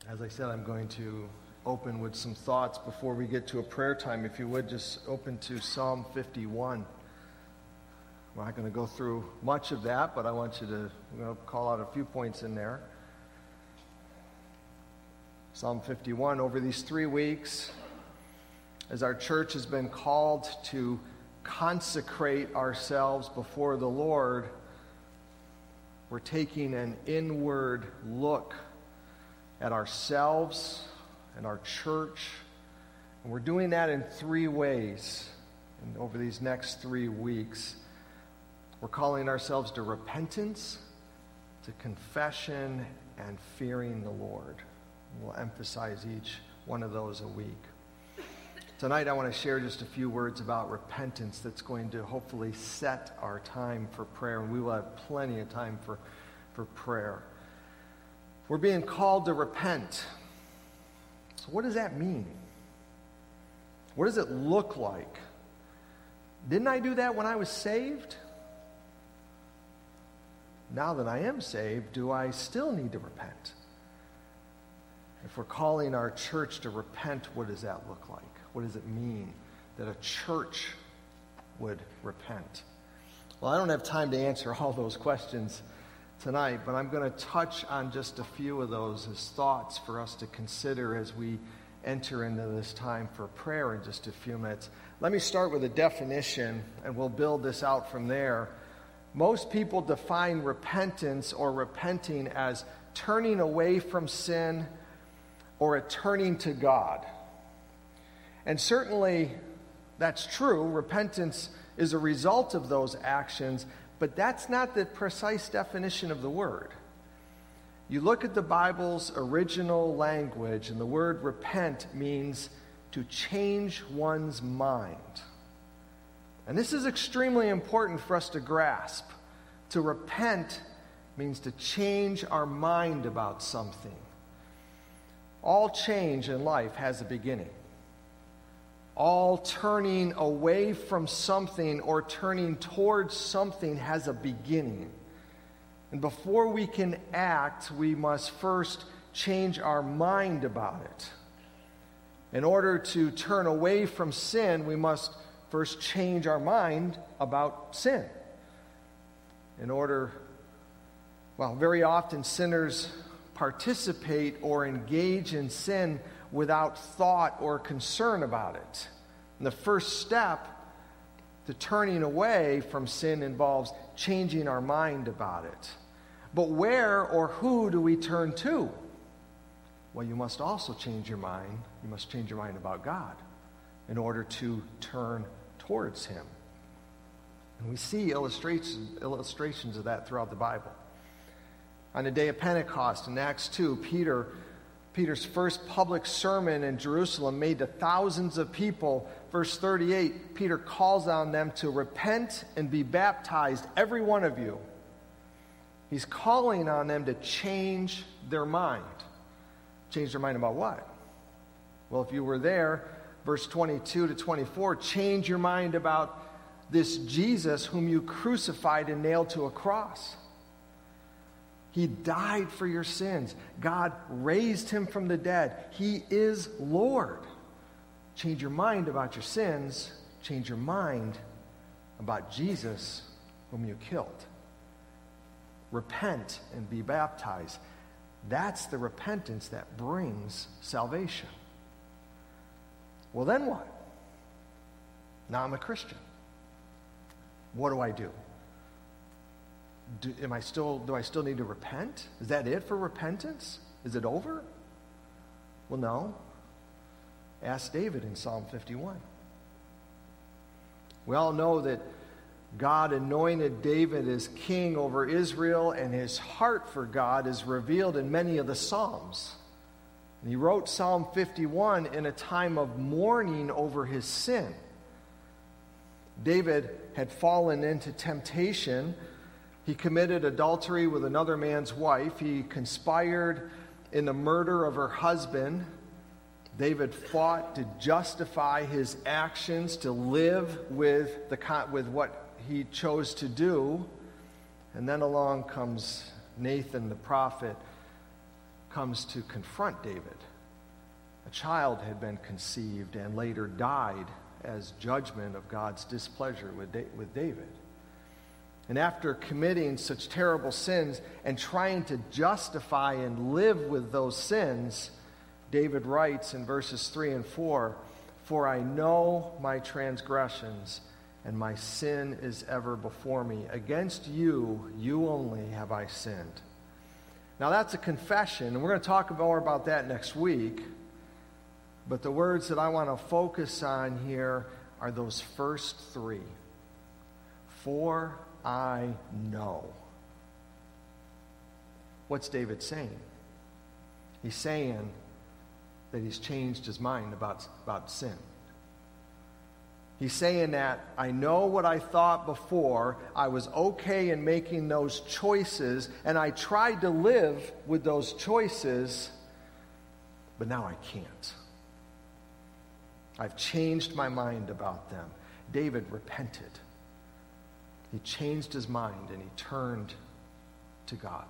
As I said, I'm going to open with some thoughts before we get to a prayer time. If you would, just open to Psalm 51. We're not going to go through much of that, but we're going to call out a few points in there. Psalm 51, over these 3 weeks, as our church has been called to consecrate ourselves before the Lord, we're taking an inward look at ourselves and our church. And we're doing that in 3 ways. And over these next 3 weeks, we're calling ourselves to repentance, to confession, and fearing the Lord. We'll emphasize each one of those a week. Tonight I want to share just a few words about repentance that's going to hopefully set our time for prayer, and we will have plenty of time for prayer. We're being called to repent. So what does that mean? What does it look like? Didn't I do that when I was saved? Now that I am saved, do I still need to repent? If we're calling our church to repent, what does that look like? What does it mean that a church would repent? Well, I don't have time to answer all those questions tonight, but I'm going to touch on just a few of those as thoughts for us to consider as we enter into this time for prayer in just a few minutes. Let me start with a definition, and we'll build this out from there. Most people define repentance or repenting as turning away from sin or a turning to God. And certainly that's true. Repentance is a result of those actions, but that's not the precise definition of the word. You look at the Bible's original language, and the word repent means to change one's mind. And this is extremely important for us to grasp. To repent means to change our mind about something. All change in life has a beginning. All turning away from something or turning towards something has a beginning. And before we can act, we must first change our mind about it. In order to turn away from sin, we must first change our mind about sin. Very often sinners participate or engage in sin without thought or concern about it. And the first step to turning away from sin involves changing our mind about it. But where or who do we turn to? Well, you must also change your mind. You must change your mind about God in order to turn towards Him. And we see illustrations of that throughout the Bible. On the day of Pentecost in Acts 2, Peter's first public sermon in Jerusalem made to thousands of people. Verse 38, Peter calls on them to repent and be baptized, every one of you. He's calling on them to change their mind. Change their mind about what? Well, if you were there, verse 22 to 24, change your mind about this Jesus whom you crucified and nailed to a cross. He died for your sins. God raised him from the dead. He is Lord. Change your mind about your sins. Change your mind about Jesus whom you killed. Repent and be baptized. That's the repentance that brings salvation. Well, then what? Now I'm a Christian. What do I do? Do I still need to repent? Is that it for repentance? Is it over? Well, no. Ask David in Psalm 51. We all know that God anointed David as king over Israel, and his heart for God is revealed in many of the Psalms. And he wrote Psalm 51 in a time of mourning over his sin. David had fallen into temptation. He committed adultery with another man's wife. He conspired in the murder of her husband. David fought to justify his actions, to live with what he chose to do. And then along comes Nathan the prophet, comes to confront David. A child had been conceived and later died as judgment of God's displeasure with David. And after committing such terrible sins and trying to justify and live with those sins, David writes in verses 3 and 4, "For I know my transgressions, and my sin is ever before me. Against you, you only have I sinned." Now that's a confession, and we're going to talk more about that next week. But the words that I want to focus on here are those first three. For I know. What's David saying? He's saying that he's changed his mind about sin. He's saying that I know what I thought before. I was okay in making those choices, and I tried to live with those choices, but now I can't. I've changed my mind about them. David repented. He changed his mind and he turned to God.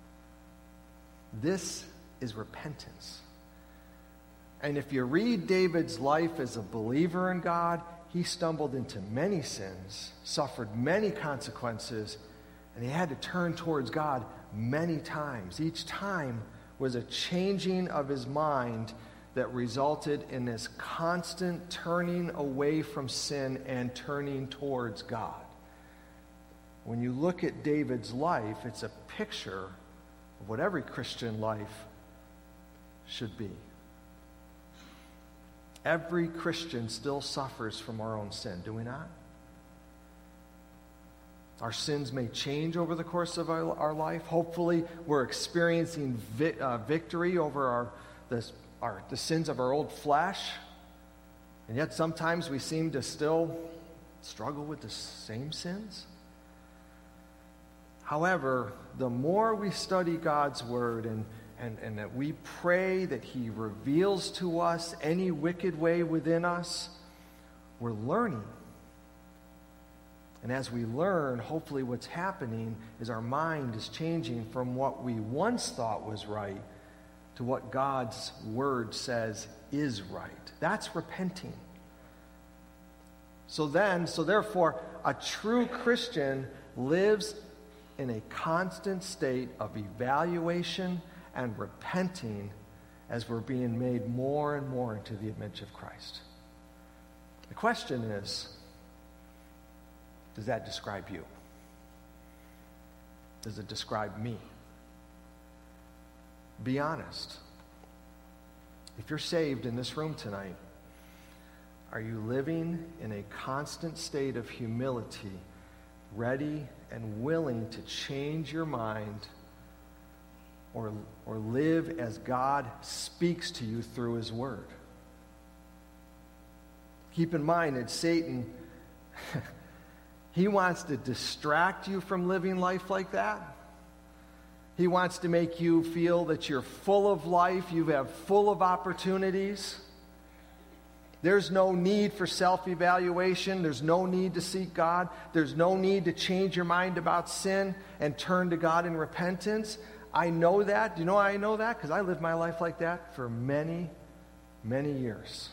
This is repentance. And if you read David's life as a believer in God, he stumbled into many sins, suffered many consequences, and he had to turn towards God many times. Each time was a changing of his mind that resulted in this constant turning away from sin and turning towards God. When you look at David's life, it's a picture of what every Christian life should be. Every Christian still suffers from our own sin, do we not? Our sins may change over the course of our life. Hopefully, we're experiencing victory over the sins of our old flesh. And yet sometimes we seem to still struggle with the same sins. However, the more we study God's Word and that we pray that He reveals to us any wicked way within us, we're learning. And as we learn, hopefully what's happening is our mind is changing from what we once thought was right to what God's Word says is right. That's repenting. So therefore, a true Christian lives in a constant state of evaluation and repenting as we're being made more and more into the image of Christ. The question is, does that describe you? Does it describe me? Be honest. If you're saved in this room tonight, are you living in a constant state of humility, ready and willing to change your mind or live as God speaks to you through His Word? Keep in mind that Satan, he wants to distract you from living life like that. He wants to make you feel that you're full of life, you have full of opportunities. There's no need for self-evaluation. There's no need to seek God. There's no need to change your mind about sin and turn to God in repentance. I know that. Do you know why I know that? Because I lived my life like that for many, many years.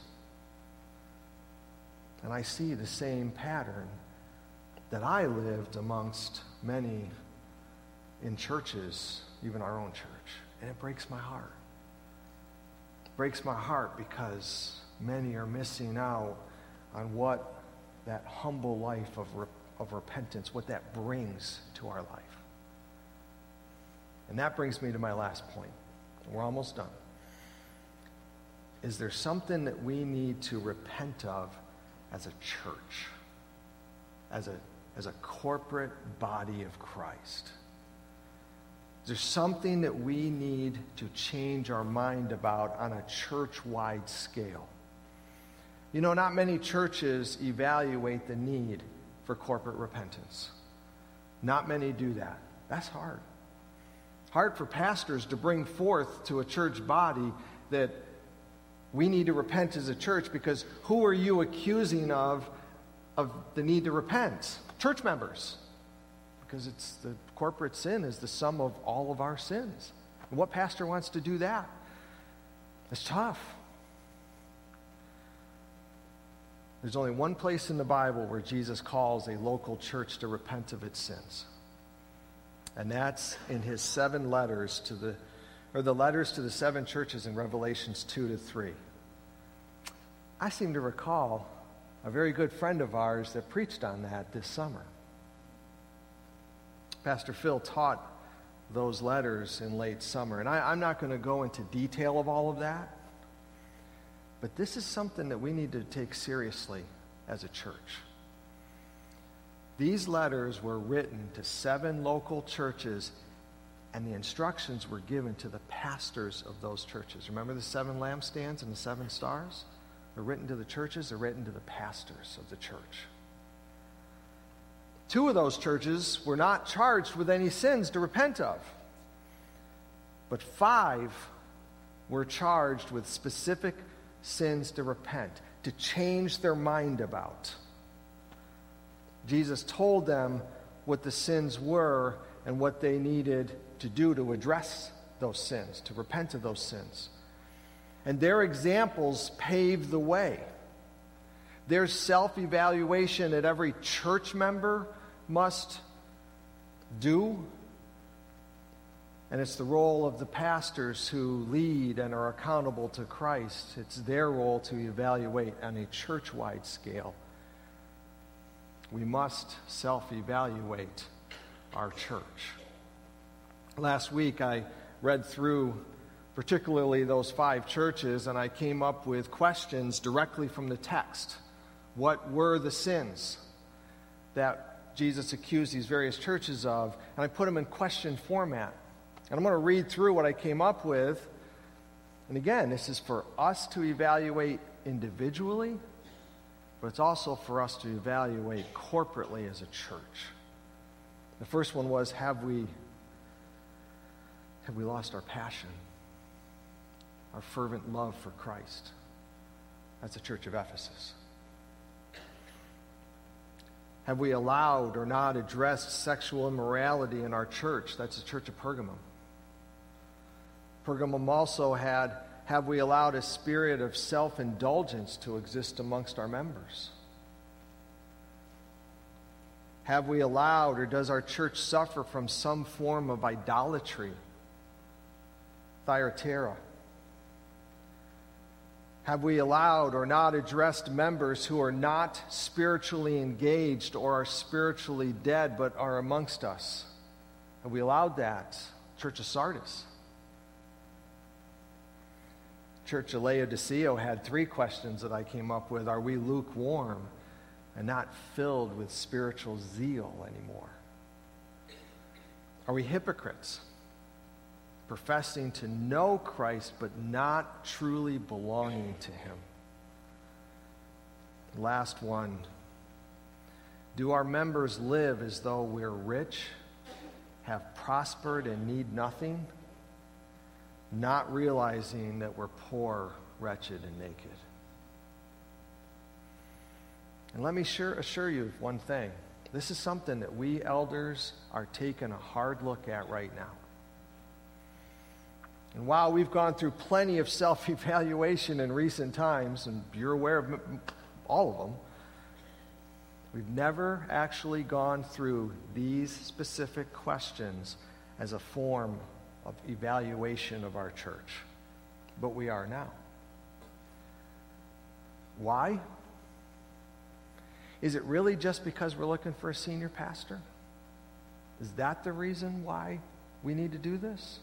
And I see the same pattern that I lived amongst many in churches, even our own church. And it breaks my heart. It breaks my heart because many are missing out on what that humble life of repentance, what that brings to our life. And that brings me to my last point. We're almost done. Is there something that we need to repent of as a church, as a corporate body of Christ? Is there something that we need to change our mind about on a church-wide scale? You know, not many churches evaluate the need for corporate repentance. Not many do that. That's hard. Hard for pastors to bring forth to a church body that we need to repent as a church, because who are you accusing of the need to repent? Church members. Because it's the corporate sin is the sum of all of our sins. And what pastor wants to do that? It's tough. There's only one place in the Bible where Jesus calls a local church to repent of its sins. And that's in his 7 letters the letters to the 7 churches in Revelations 2-3. I seem to recall a very good friend of ours that preached on that this summer. Pastor Phil taught those letters in late summer. And I'm not going to go into detail of all of that. But this is something that we need to take seriously as a church. These letters were written to 7 local churches, and the instructions were given to the pastors of those churches. Remember the 7 lampstands and the 7 stars? They're written to the churches, they're written to the pastors of the church. 2 of those churches were not charged with any sins to repent of. But 5 were charged with specific sins to repent, to change their mind about. Jesus told them what the sins were and what they needed to do to address those sins, to repent of those sins. And their examples paved the way. There's self-evaluation that every church member must do. And it's the role of the pastors who lead and are accountable to Christ. It's their role to evaluate on a church-wide scale. We must self-evaluate our church. Last week I read through particularly those 5 churches, and I came up with questions directly from the text. What were the sins that Jesus accused these various churches of? And I put them in question format. And I'm going to read through what I came up with. And again, this is for us to evaluate individually, but it's also for us to evaluate corporately as a church. The first one was, have we lost our passion, our fervent love for Christ? That's the church of Ephesus. Have we allowed or not addressed sexual immorality in our church? That's the church of Pergamum. Pergamum also had, have we allowed a spirit of self-indulgence to exist amongst our members? Have we allowed, or does our church suffer from some form of idolatry? Thyatira. Have we allowed or not addressed members who are not spiritually engaged or are spiritually dead but are amongst us? Have we allowed that? Church of Sardis. Church of Laodicea had 3 questions that I came up with. Are we lukewarm and not filled with spiritual zeal anymore? Are we hypocrites, professing to know Christ but not truly belonging to him? Last one. Do our members live as though we're rich, have prospered, and need nothing, not realizing that we're poor, wretched, and naked? And let me assure you of one thing. This is something that we elders are taking a hard look at right now. And while we've gone through plenty of self-evaluation in recent times, and you're aware of all of them, we've never actually gone through these specific questions as a form of evaluation of our church. But we are now. Why? Is it really just because we're looking for a senior pastor? Is that the reason why we need to do this?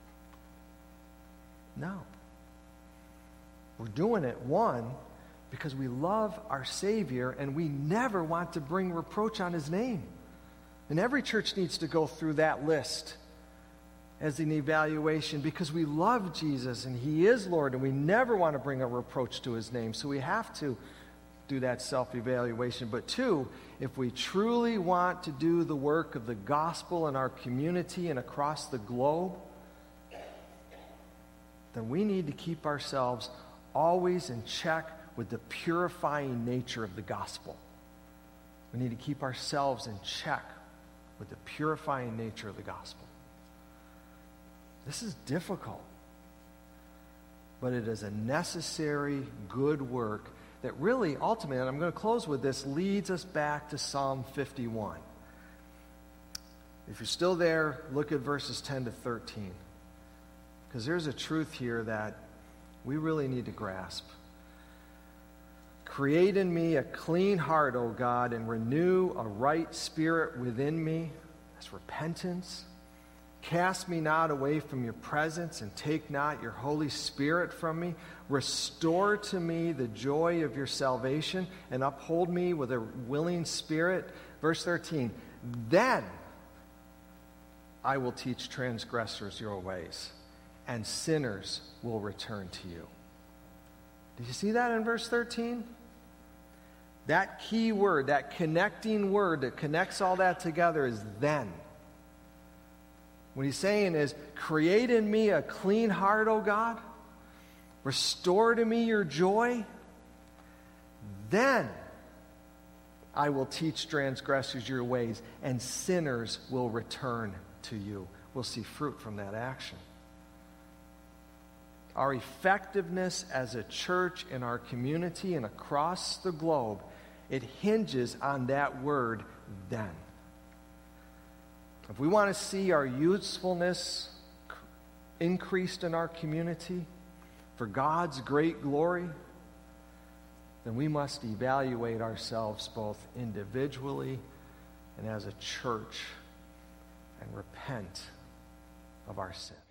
No. We're doing it, one, because we love our Savior and we never want to bring reproach on his name. And every church needs to go through that list as an evaluation because we love Jesus and he is Lord and we never want to bring a reproach to his name. So we have to do that self-evaluation. But 2, if we truly want to do the work of the gospel in our community and across the globe, then we need to keep ourselves always in check with the purifying nature of the gospel. We need to keep ourselves in check with the purifying nature of the gospel. This is difficult. But it is a necessary, good work that really, ultimately, and I'm going to close with this, leads us back to Psalm 51. If you're still there, look at verses 10 to 13. Because there's a truth here that we really need to grasp. Create in me a clean heart, O God, and renew a right spirit within me. That's repentance. Cast me not away from your presence, and take not your Holy Spirit from me. Restore to me the joy of your salvation, and uphold me with a willing spirit. Verse 13, then I will teach transgressors your ways, and sinners will return to you. Did you see that in verse 13? That key word, that connecting word that connects all that together is then. What he's saying is, create in me a clean heart, O God. Restore to me your joy. Then I will teach transgressors your ways, and sinners will return to you. We'll see fruit from that action. Our effectiveness as a church in our community and across the globe, it hinges on that word, then. If we want to see our usefulness increased in our community for God's great glory, then we must evaluate ourselves both individually and as a church and repent of our sin.